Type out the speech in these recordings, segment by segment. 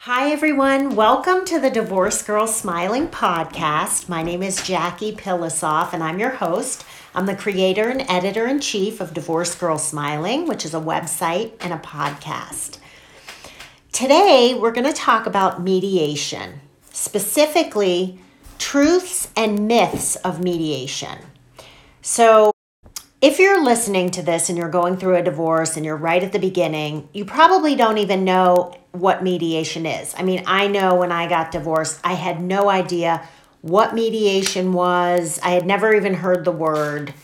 Hi, everyone. Welcome to the Divorce Girl Smiling podcast. My name is Jackie Pilosoff, and I'm your host. I'm the creator and editor-in-chief of Divorce Girl Smiling, which is a website and a podcast. Today, we're going to talk about mediation, specifically truths and myths of mediation. So, if you're listening to this and you're going through a divorce and you're right at the beginning, you probably don't even know what mediation is. I mean, I know when I got divorced, I had no idea what mediation was. I had never even heard the word.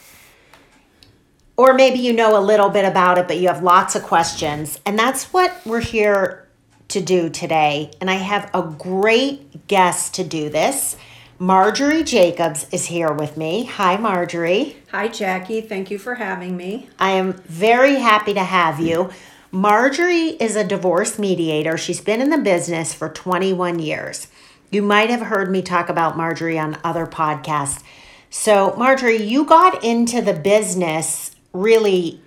Or maybe you know a little bit about it, but you have lots of questions. And that's what we're here to do today. And I have a great guest to do this. Marjorie Jacobs is here with me. Hi, Marjorie. Hi, Jackie. Thank you for having me. I am very happy to have you. Marjorie is a divorce mediator. She's been in the business for 21 years. You might have heard me talk about Marjorie on other podcasts. So, Marjorie, you got into the business really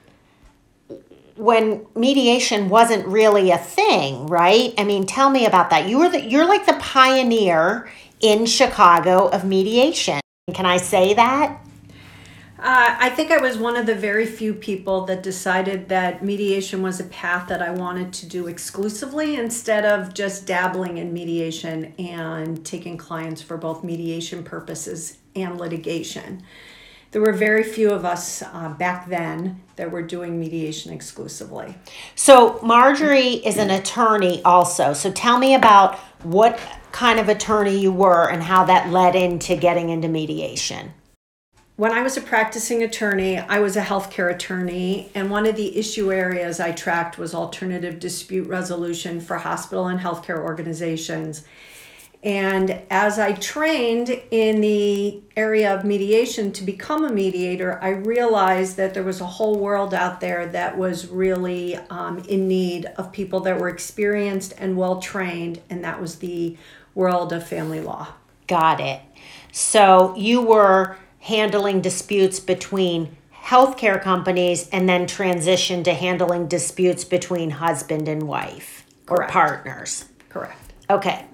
when mediation wasn't really a thing, right? I mean, tell me about that. You're like the pioneer in Chicago of mediation. Can I say that? I think I was one of the very few people that decided that mediation was a path that I wanted to do exclusively instead of just dabbling in mediation and taking clients for both mediation purposes and litigation. There were very few of us back then that were doing mediation exclusively. So Marjorie is an attorney also. So tell me about what kind of attorney you were and how that led into getting into mediation. When I was a practicing attorney, I was a healthcare attorney, and one of the issue areas I tracked was alternative dispute resolution for hospital and healthcare organizations. And as I trained in the area of mediation to become a mediator, I realized that there was a whole world out there that was really in need of people that were experienced and well-trained, and that was the world of family law. Got it. So you were handling disputes between healthcare companies and then transitioned to handling disputes between husband and wife. Correct. Or partners. Correct. Okay.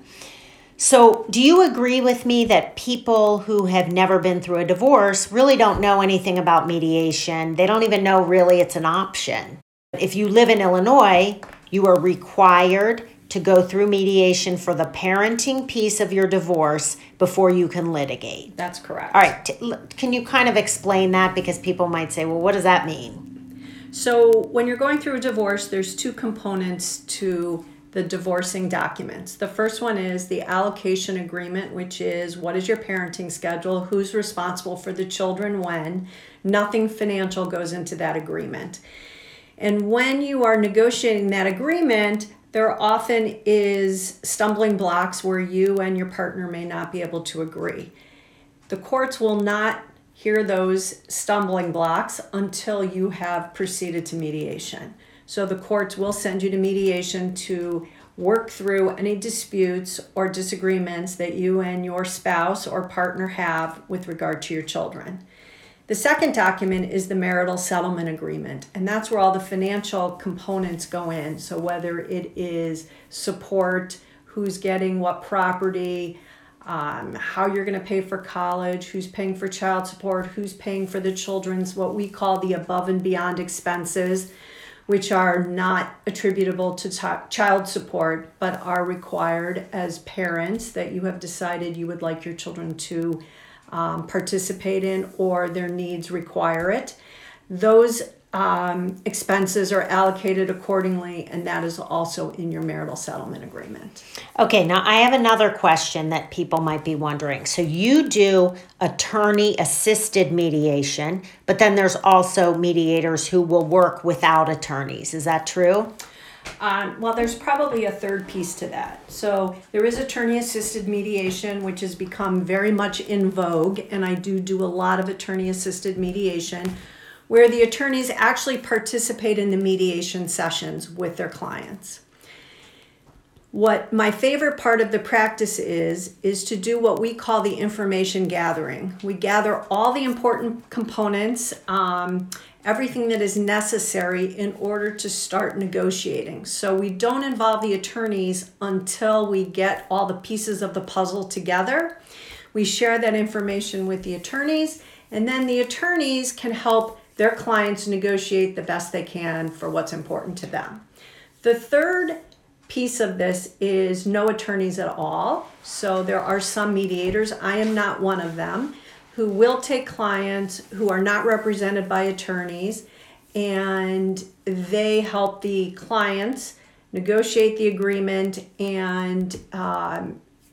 So do you agree with me that people who have never been through a divorce really don't know anything about mediation? They don't even know really it's an option. If you live in Illinois, you are required to go through mediation for the parenting piece of your divorce before you can litigate. That's correct. All right. Can you kind of explain that? Because people might say, well, what does that mean? So when you're going through a divorce, there's two components to the divorcing documents. The first one is the allocation agreement, which is what is your parenting schedule, who's responsible for the children when. Nothing financial goes into that agreement. And when you are negotiating that agreement, there often is stumbling blocks where you and your partner may not be able to agree. The courts will not hear those stumbling blocks until you have proceeded to mediation. So the courts will send you to mediation to work through any disputes or disagreements that you and your spouse or partner have with regard to your children. The second document is the marital settlement agreement, and that's where all the financial components go in. So whether it is support, who's getting what property, how you're going to pay for college, who's paying for child support, who's paying for the children's, what we call the above and beyond expenses, which are not attributable to child support, but are required as parents that you have decided you would like your children to participate in or their needs require it. Those expenses are allocated accordingly, and that is also in your marital settlement agreement. Okay, now I have another question that people might be wondering. So you do attorney-assisted mediation, but then there's also mediators who will work without attorneys. Is that true? Well, there's probably a third piece to that. So there is attorney-assisted mediation, which has become very much in vogue, and I do a lot of attorney-assisted mediation, where the attorneys actually participate in the mediation sessions with their clients. What my favorite part of the practice is to do what we call the information gathering. We gather all the important components everything that is necessary in order to start negotiating. So we don't involve the attorneys until we get all the pieces of the puzzle together. We share that information with the attorneys, and then the attorneys can help their clients negotiate the best they can for what's important to them. The third piece of this is no attorneys at all. So there are some mediators, I am not one of them, who will take clients who are not represented by attorneys, and they help the clients negotiate the agreement, and I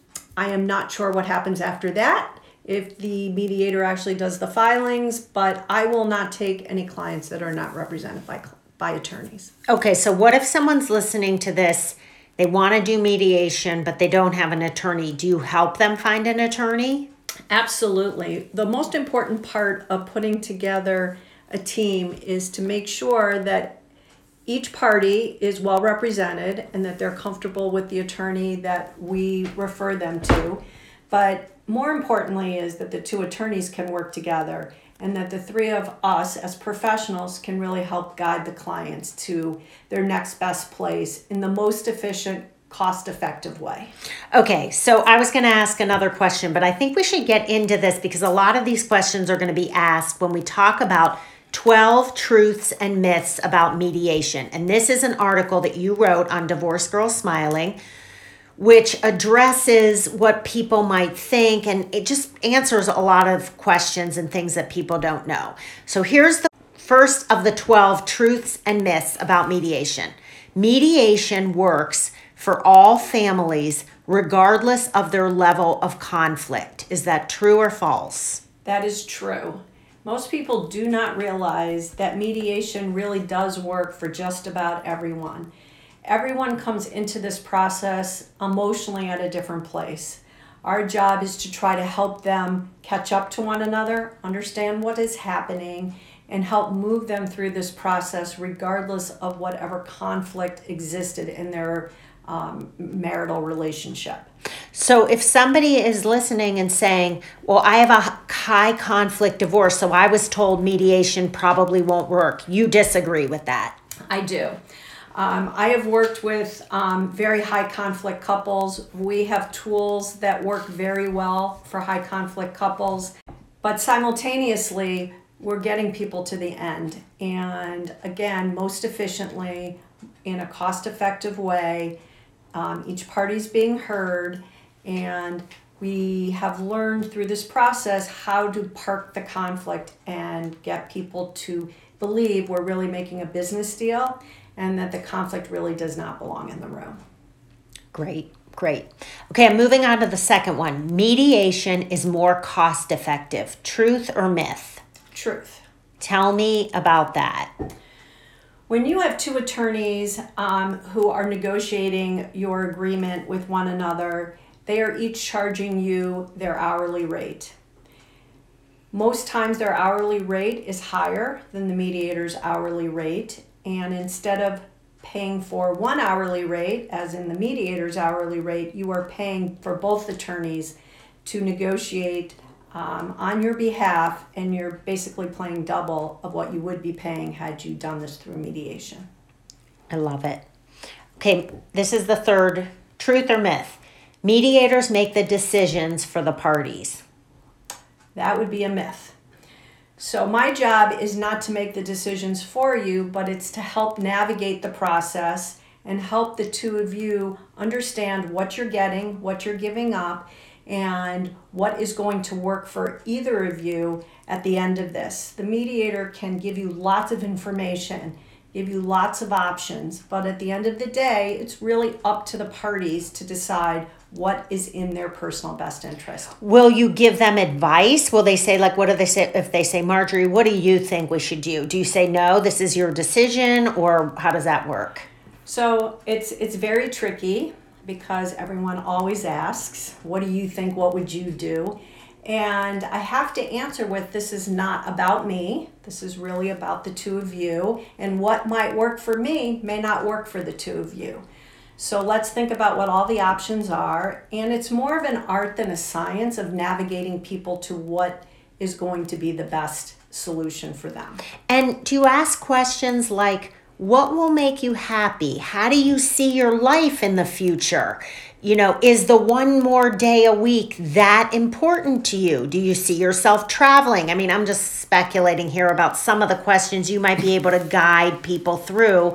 am not sure what happens after that, if the mediator actually does the filings, but I will not take any clients that are not represented by attorneys. Okay, so what if someone's listening to this, they want to do mediation, but they don't have an attorney? Do you help them find an attorney? Absolutely. The most important part of putting together a team is to make sure that each party is well represented and that they're comfortable with the attorney that we refer them to. But more importantly is that the two attorneys can work together, and that the three of us as professionals can really help guide the clients to their next best place in the most efficient, cost-effective way. Okay, so I was going to ask another question, but I think we should get into this because a lot of these questions are going to be asked when we talk about 12 truths and myths about mediation. And this is an article that you wrote on Divorce Girl Smiling, which addresses what people might think, and it just answers a lot of questions and things that people don't know. So here's the first of the 12 truths and myths about mediation. Mediation works for all families, regardless of their level of conflict. Is that true or false? That is true. Most people do not realize that mediation really does work for just about everyone. Everyone comes into this process emotionally at a different place. Our job is to try to help them catch up to one another, understand what is happening, and help move them through this process regardless of whatever conflict existed in their marital relationship. So if somebody is listening and saying, well, I have a high conflict divorce, so I was told mediation probably won't work. You disagree with that? I do. I have worked with very high conflict couples. We have tools that work very well for high conflict couples, but simultaneously, we're getting people to the end. And again, most efficiently, in a cost-effective way, each party's being heard, and we have learned through this process how to park the conflict and get people to believe we're really making a business deal and that the conflict really does not belong in the room. Great. Okay, I'm moving on to the second one. Mediation is more cost effective. Truth or myth? Truth. Tell me about that. When you have two attorneys who are negotiating your agreement with one another, they are each charging you their hourly rate. Most times their hourly rate is higher than the mediator's hourly rate, and instead of paying for one hourly rate, as in the mediator's hourly rate, you are paying for both attorneys to negotiate on your behalf, and you're basically paying double of what you would be paying had you done this through mediation. I love it. Okay, this is the third truth or myth. Mediators make the decisions for the parties. That would be a myth. So my job is not to make the decisions for you, but it's to help navigate the process and help the two of you understand what you're getting, what you're giving up, and what is going to work for either of you at the end of this. The mediator can give you lots of information, give you lots of options, but at the end of the day, it's really up to the parties to decide what is in their personal best interest. Will you give them advice? Will they say, like, what do they say? If they say, Marjorie, what do you think we should do? Do you say, no, this is your decision, or how does that work? So it's very tricky because everyone always asks, what do you think? What would you do? And I have to answer with, this is not about me. This is really about the two of you. And what might work for me may not work for the two of you. So let's think about what all the options are. And it's more of an art than a science of navigating people to what is going to be the best solution for them. And do you ask questions like, what will make you happy? How do you see your life in the future? Is the one more day a week that important to you? Do you see yourself traveling? I mean, I'm just speculating here about some of the questions you might be able to guide people through.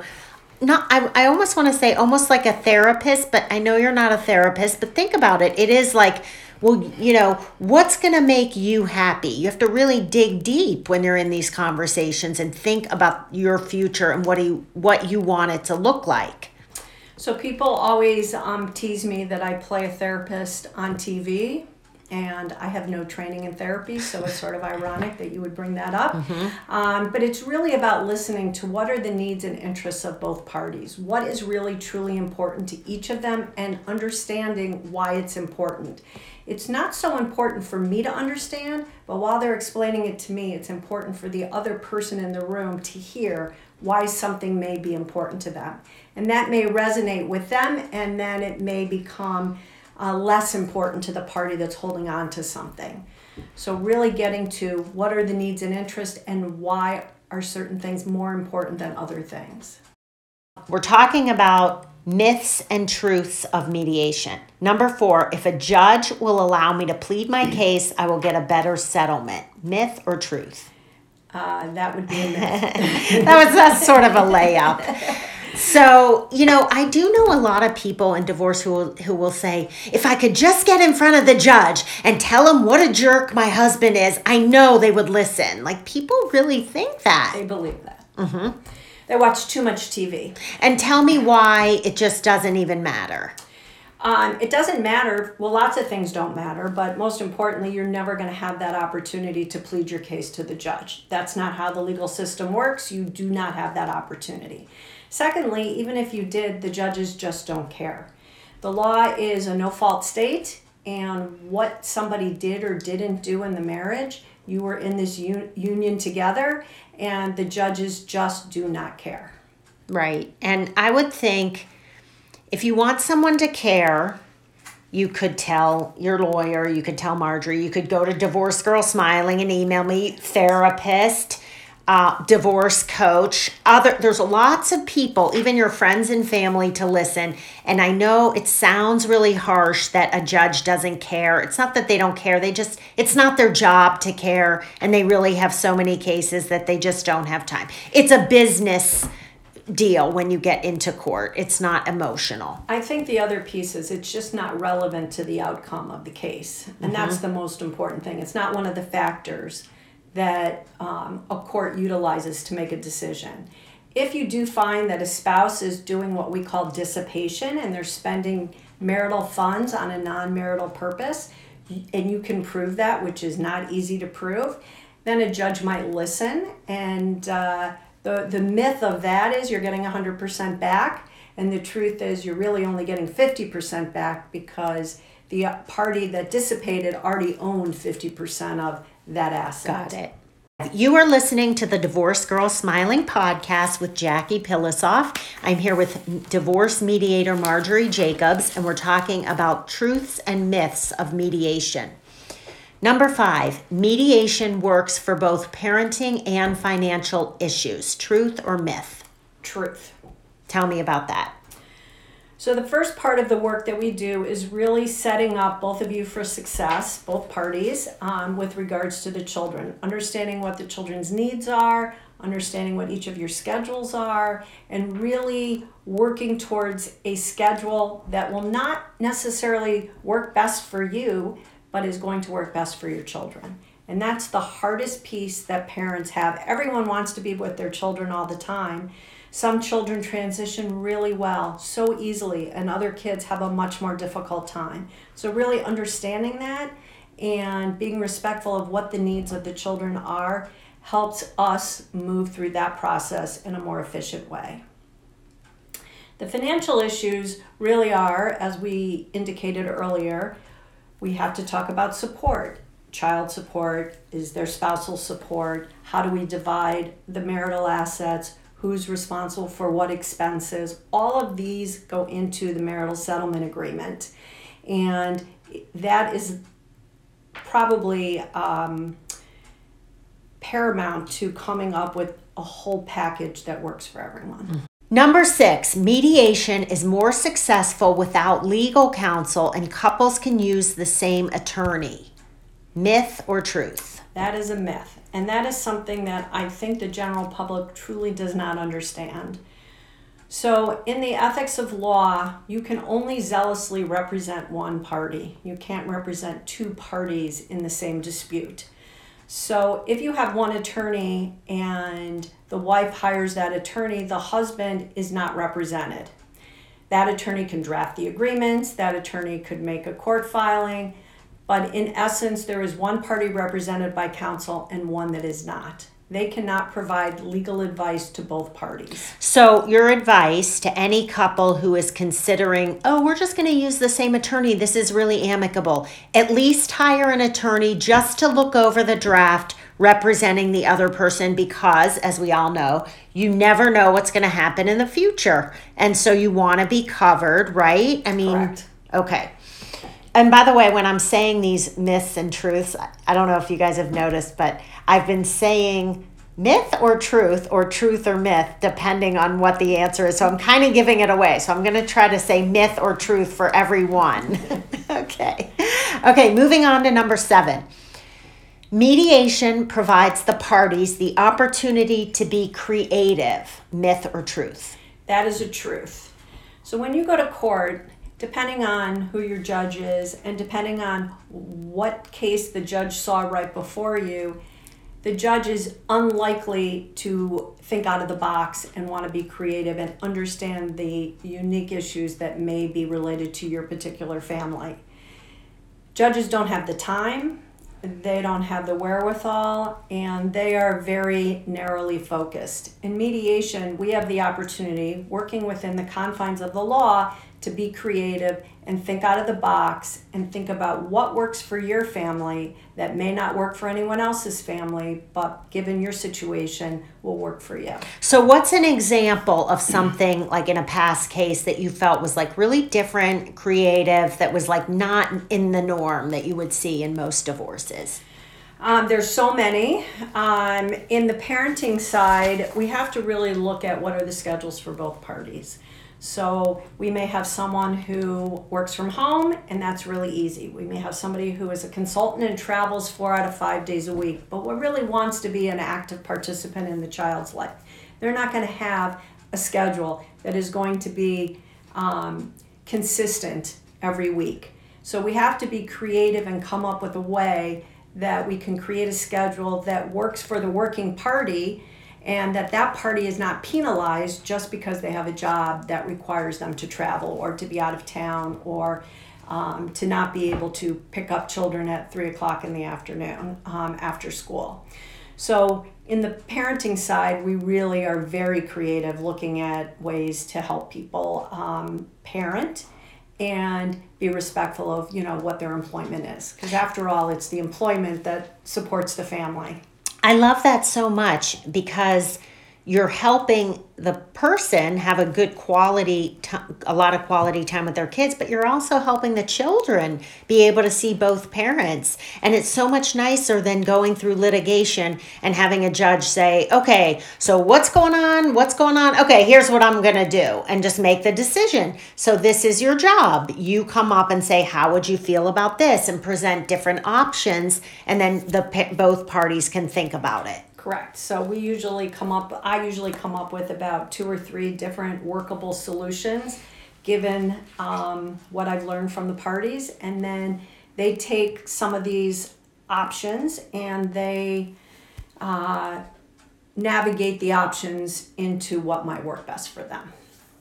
I almost want to say almost like a therapist, but I know you're not a therapist, but think about it. It is like, well, what's going to make you happy? You have to really dig deep when you're in these conversations and think about your future and what you want it to look like. So people always tease me that I play a therapist on TV, and I have no training in therapy, so it's sort of ironic that you would bring that up. But it's really about listening to what are the needs and interests of both parties. What is really truly important to each of them, and understanding why it's important. It's not so important for me to understand, but while they're explaining it to me, it's important for the other person in the room to hear why something may be important to them. And that may resonate with them, and then it may become less important to the party that's holding on to something. So really getting to what are the needs and interests, and why are certain things more important than other things. We're talking about myths and truths of mediation. Number 4, if a judge will allow me to plead my case, I will get a better settlement. Myth or truth? That would be a myth. That's sort of a layup. So, I do know a lot of people in divorce who will say, if I could just get in front of the judge and tell him what a jerk my husband is, I know they would listen. Like, people really think that. They believe that. They watch too much TV. And tell me why it just doesn't even matter. It doesn't matter. Well, lots of things don't matter, but most importantly, you're never going to have that opportunity to plead your case to the judge. That's not how the legal system works. You do not have that opportunity. Secondly, even if you did, the judges just don't care. The law is a no-fault state, and what somebody did or didn't do in the marriage, you were in this union together, and the judges just do not care. Right. And I would think if you want someone to care, you could tell your lawyer, you could tell Marjorie, you could go to Divorce Girl Smiling and email me, therapist, divorce coach. There's lots of people, even your friends and family, to listen. And I know it sounds really harsh that a judge doesn't care. It's not that they don't care. It's not their job to care. And they really have so many cases that they just don't have time. It's a business deal when you get into court. It's not emotional. I think the other piece is it's just not relevant to the outcome of the case. And that's the most important thing. It's not one of the factors that a court utilizes to make a decision. If you do find that a spouse is doing what we call dissipation and they're spending marital funds on a non-marital purpose, and you can prove that, which is not easy to prove, then a judge might listen. And the myth of that is you're getting 100% back, and the truth is you're really only getting 50% back because the party that dissipated already owned 50% of that asset. Got it. You are listening to the Divorce Girl Smiling podcast with Jackie Pilosoff. I'm here with divorce mediator Marjorie Jacobs, and we're talking about truths and myths of mediation. Number 5, mediation works for both parenting and financial issues. Truth or myth? Truth. Tell me about that. So the first part of the work that we do is really setting up both of you for success, both parties, with regards to the children. Understanding what the children's needs are, understanding what each of your schedules are, and really working towards a schedule that will not necessarily work best for you, but is going to work best for your children. And that's the hardest piece that parents have. Everyone wants to be with their children all the time. Some children transition really well, so easily, and other kids have a much more difficult time. So really understanding that and being respectful of what the needs of the children are helps us move through that process in a more efficient way. The financial issues really are, as we indicated earlier, we have to talk about support. Child support, is there spousal support? How do we divide the marital assets? Who's responsible for what expenses? All of these go into the marital settlement agreement. And that is probably paramount to coming up with a whole package that works for everyone. Number 6, mediation is more successful without legal counsel and couples can use the same attorney. Myth or truth? That is a myth. And that is something that I think the general public truly does not understand. So in the ethics of law, you can only zealously represent one party. You can't represent two parties in the same dispute. So if you have one attorney and the wife hires that attorney, the husband is not represented. That attorney can draft the agreements, that attorney could make a court filing, but in essence, there is one party represented by counsel and one that is not. They cannot provide legal advice to both parties. So your advice to any couple who is considering, oh, we're just going to use the same attorney, this is really amicable, at least hire an attorney just to look over the draft representing the other person, because as we all know, you never know what's going to happen in the future. And so you want to be covered, right? I mean, Correct. Okay. And by the way, when I'm saying these myths and truths, I don't know if you guys have noticed, but I've been saying myth or truth or myth, depending on what the answer is. So I'm kind of giving it away. So I'm going to try to say myth or truth for everyone. Okay. Okay, moving on to number 7. Mediation provides the parties the opportunity to be creative. Myth or truth? That is a truth. So when you go to court, depending on who your judge is and depending on what case the judge saw right before you, the judge is unlikely to think out of the box and want to be creative and understand the unique issues that may be related to your particular family. Judges don't have the time, they don't have the wherewithal, and they are very narrowly focused. In mediation, we have the opportunity, working within the confines of the law, to be creative and think out of the box and think about what works for your family that may not work for anyone else's family, but given your situation, will work for you. So what's an example of something like in a past case that you felt was like really different, creative, that was like not in the norm that you would see in most divorces? There's so many. In the parenting side, we have to really look at what are the schedules for both parties. So we may have someone who works from home, and that's really easy. We may have somebody who is a consultant and travels 4 out of 5 days a week, but what really wants to be an active participant in the child's life. They're not going to have a schedule that is going to be consistent every week. So we have to be creative and come up with a way that we can create a schedule that works for the working party, and that party is not penalized just because they have a job that requires them to travel or to be out of town or to not be able to pick up children at 3 o'clock in the afternoon after school. So in the parenting side, we really are very creative looking at ways to help people parent and be respectful of, what their employment is. Because after all, it's the employment that supports the family. I love that so much because you're helping the person have a good a lot of quality time with their kids, but you're also helping the children be able to see both parents. And it's so much nicer than going through litigation and having a judge say, okay, so what's going on? What's going on? Okay, here's what I'm going to do, and just make the decision. So this is your job. You come up and say, how would you feel about this? And present different options. And then both parties can think about it. Correct. So I usually come up with about 2 or 3 different workable solutions given what I've learned from the parties. And then they take some of these options and they navigate the options into what might work best for them.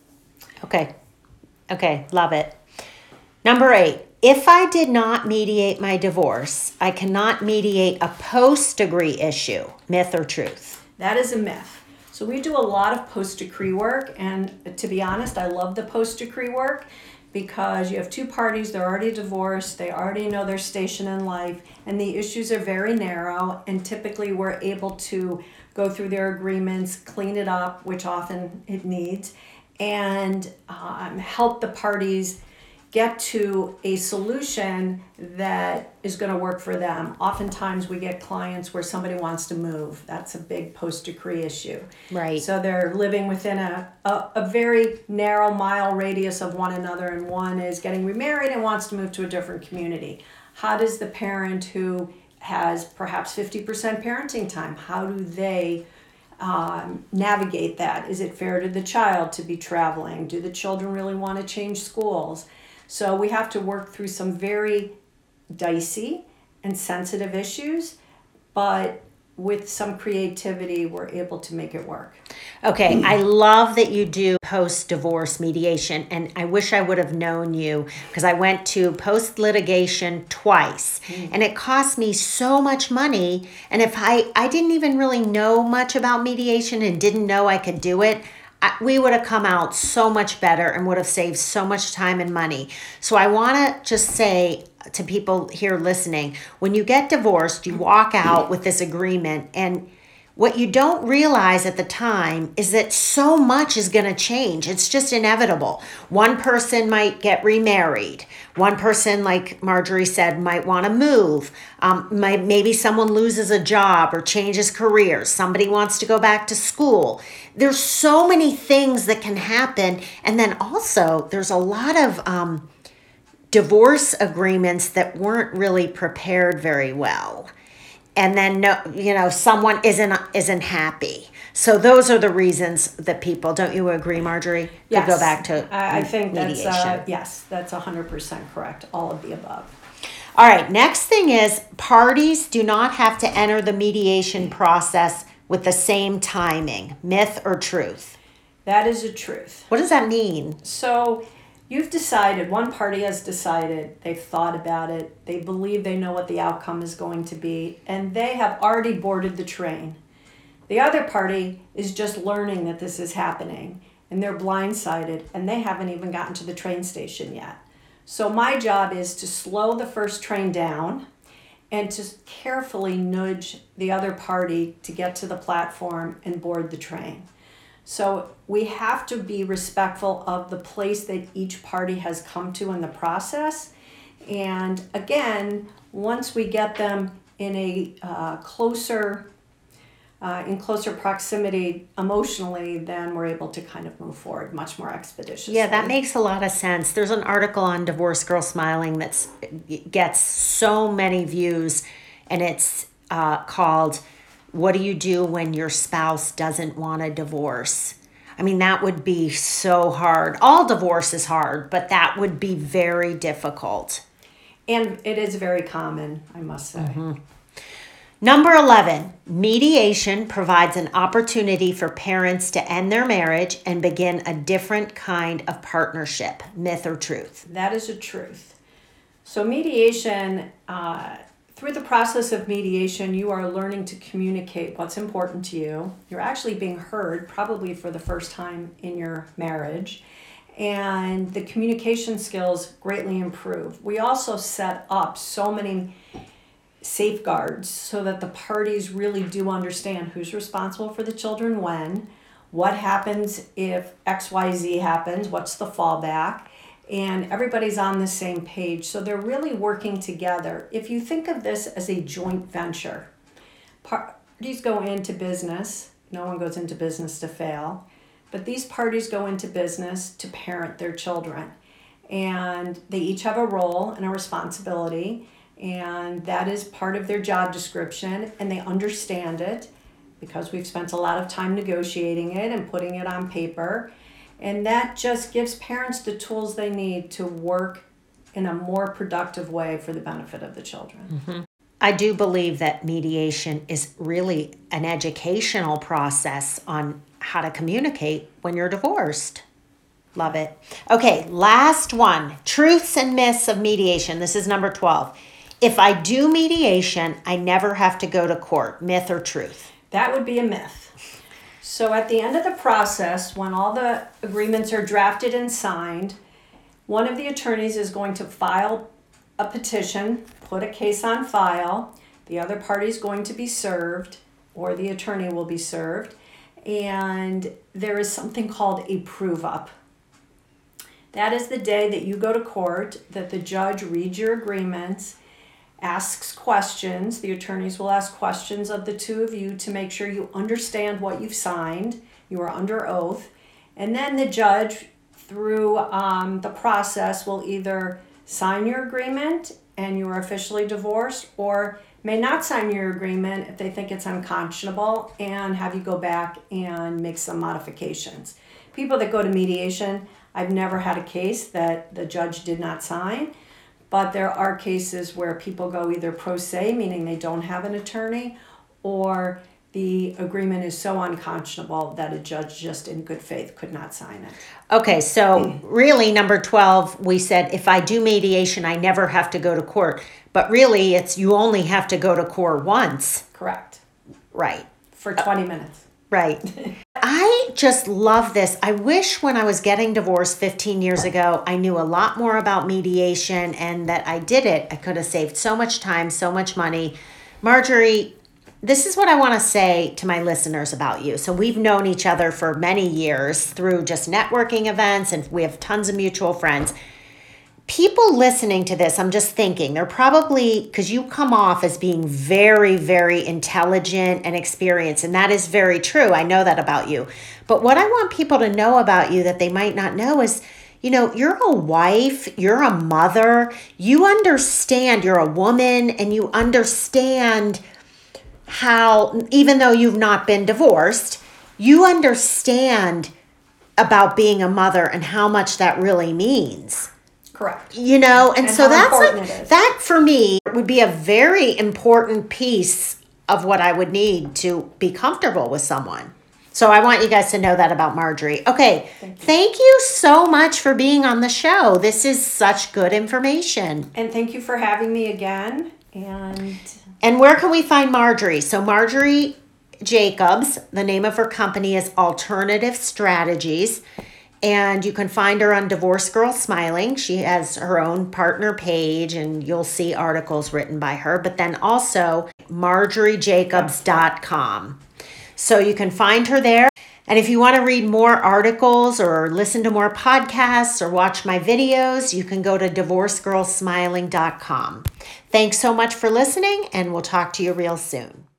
Okay. Love it. Number 8. If I did not mediate my divorce, I cannot mediate a post-decree issue. Myth or truth? That is a myth. So we do a lot of post-decree work, and to be honest, I love the post-decree work because you have 2 parties, they're already divorced, they already know their station in life, and the issues are very narrow, and typically we're able to go through their agreements, clean it up, which often it needs, and help the parties get to a solution that is going to work for them. Oftentimes we get clients where somebody wants to move. That's a big post-decree issue. Right. So they're living within a very narrow mile radius of one another, and one is getting remarried and wants to move to a different community. How does the parent who has perhaps 50% parenting time, how do they navigate that? Is it fair to the child to be traveling? Do the children really want to change schools? So we have to work through some very dicey and sensitive issues, but with some creativity, we're able to make it work. Okay, I love that you do post-divorce mediation, and I wish I would have known you because I went to post-litigation twice, and it cost me so much money, and if I didn't even really know much about mediation and didn't know I could do it, we would have come out so much better and would have saved so much time and money. So I want to just say to people here listening, when you get divorced, you walk out with this agreement, and what you don't realize at the time is that so much is going to change. It's just inevitable. One person might get remarried. One person, like Marjorie said, might want to move. Maybe someone loses a job or changes careers. Somebody wants to go back to school. There's so many things that can happen. And then also there's a lot of divorce agreements that weren't really prepared very well. And then someone isn't happy. So those are the reasons that people, don't you agree, Marjorie? Yes. Could go back to I think mediation. that's 100% correct. All of the above. All right. Next thing is parties do not have to enter the mediation process with the same timing. Myth or truth? That is a truth. What does that mean? So you've decided, one party has decided, they've thought about it, they believe they know what the outcome is going to be, and they have already boarded the train. The other party is just learning that this is happening, and they're blindsided, and they haven't even gotten to the train station yet. So my job is to slow the first train down and to carefully nudge the other party to get to the platform and board the train. So we have to be respectful of the place that each party has come to in the process. And again, once we get them in a closer proximity emotionally, then we're able to kind of move forward much more expeditiously. Yeah, that makes a lot of sense. There's an article on Divorce Girl Smiling that gets so many views, and it's called "What Do You Do When Your Spouse Doesn't Want a Divorce?" I mean, that would be so hard. All divorce is hard, but that would be very difficult. And it is very common, I must say. Mm-hmm. Number 11, mediation provides an opportunity for parents to end their marriage and begin a different kind of partnership. Myth or truth? That is a truth. So mediation, through the process of mediation, you are learning to communicate what's important to you. You're actually being heard, probably for the first time in your marriage, and the communication skills greatly improve. We also set up so many safeguards so that the parties really do understand who's responsible for the children when, what happens if XYZ happens, what's the fallback, and everybody's on the same page. So they're really working together. If you think of this as a joint venture, parties go into business. No one goes into business to fail, but these parties go into business to parent their children. And they each have a role and a responsibility, and that is part of their job description, and they understand it because we've spent a lot of time negotiating it and putting it on paper. And that just gives parents the tools they need to work in a more productive way for the benefit of the children. Mm-hmm. I do believe that mediation is really an educational process on how to communicate when you're divorced. Love it. Okay, last one. Truths and myths of mediation. This is number 12. If I do mediation, I never have to go to court. Myth or truth? That would be a myth. So at the end of the process, when all the agreements are drafted and signed, one of the attorneys is going to file a petition, put a case on file. The other party is going to be served, or the attorney will be served. And there is something called a prove-up. That is the day that you go to court, that the judge reads your agreements, asks questions. The attorneys will ask questions of the two of you to make sure you understand what you've signed. You are under oath. And then the judge, through the process, will either sign your agreement and you are officially divorced, or may not sign your agreement if they think it's unconscionable and have you go back and make some modifications. People that go to mediation, I've never had a case that the judge did not sign, but there are cases where people go either pro se, meaning they don't have an attorney, or the agreement is so unconscionable that a judge just in good faith could not sign it. Okay, so really number 12, we said if I do mediation, I never have to go to court. But really it's you only have to go to court once. Correct. Right. For 20 minutes. Right. I just love this. I wish when I was getting divorced 15 years ago, I knew a lot more about mediation and that I did it. I could have saved so much time, so much money. Marjorie, this is what I want to say to my listeners about you. So we've known each other for many years through just networking events, and we have tons of mutual friends. People listening to this, I'm just thinking, they're probably, because you come off as being very, very intelligent and experienced, and that is very true. I know that about you. But what I want people to know about you that they might not know is, you're a wife, you're a mother, you understand, you're a woman, and you understand how, even though you've not been divorced, you understand about being a mother and how much that really means. Correct. And so that's like, that for me would be a very important piece of what I would need to be comfortable with someone. So I want you guys to know that about Marjorie. Okay. Thank you so much for being on the show. This is such good information. And thank you for having me again. And where can we find Marjorie? So Marjorie Jacobs, the name of her company is Alternative Strategies. And you can find her on Divorce Girl Smiling. She has her own partner page, and you'll see articles written by her. But then also MarjorieJacobs.com. So you can find her there. And if you want to read more articles or listen to more podcasts or watch my videos, you can go to DivorceGirlSmiling.com. Thanks so much for listening, and we'll talk to you real soon.